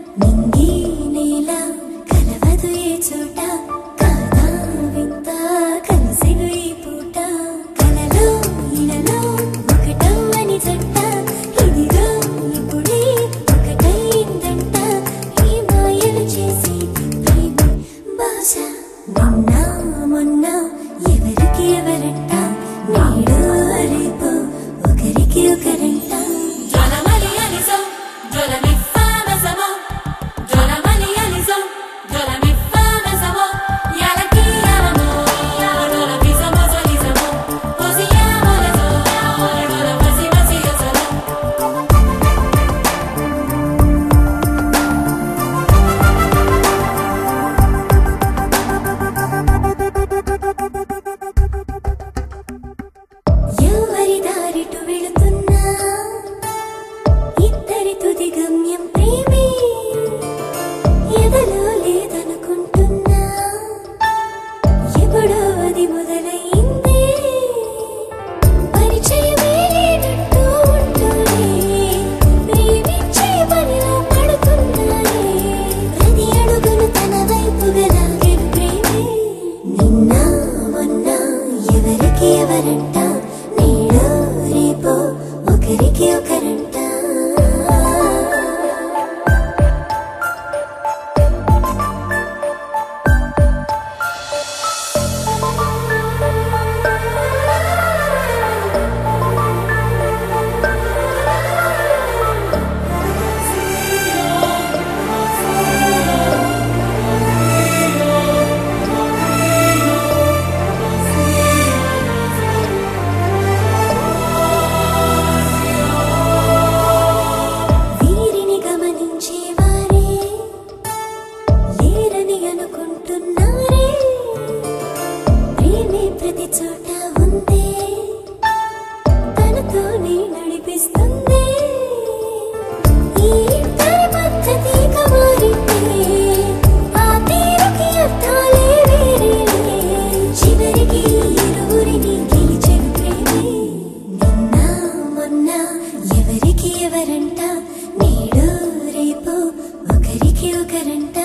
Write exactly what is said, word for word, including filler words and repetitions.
నింగి నేల కలవదు ఏ చోట కాదా వింత కలిసెను ఈ పూట కలలో ఇలలో ఒకటవని జంట ఇదిగో ఇప్పుడే ఒకటైందంట ఈ మాయలు చేసి ప్రేమ బహుశా నిన్న మొన్న ఎవరికి ఎవరంట నేడు రేపు ఒకరికి ఒకరంట గమ్యం ప్రేమే ఎదలో లేదనుకుంటున్నా ఎప్పుడో అది మొదలైంది పరిచయమే లేనట్టు ఉంటూనే ప్రేమించే పనిలో పడుతున్నానే ప్రతి అడుగును తన వైపుగా లాగెను ప్రేమే నిన్న మొన్న ఎవరికి ఎవరంట నేడు రేపు ఒకరికి ఒకరంట ప్రతి చోట ఉందే తనతోనే నడిపిస్తుంది ఈ ఇద్దరి పద్ధతిగా మారిందే ఆ తీరుకి అర్థాలే వేరే చివరికి ఇరువురిని గెలిచెను ప్రేమే నిన్న మొన్న ఎవరికి ఎవరంట నేడు రేపు ఒకరికి ఒకరంట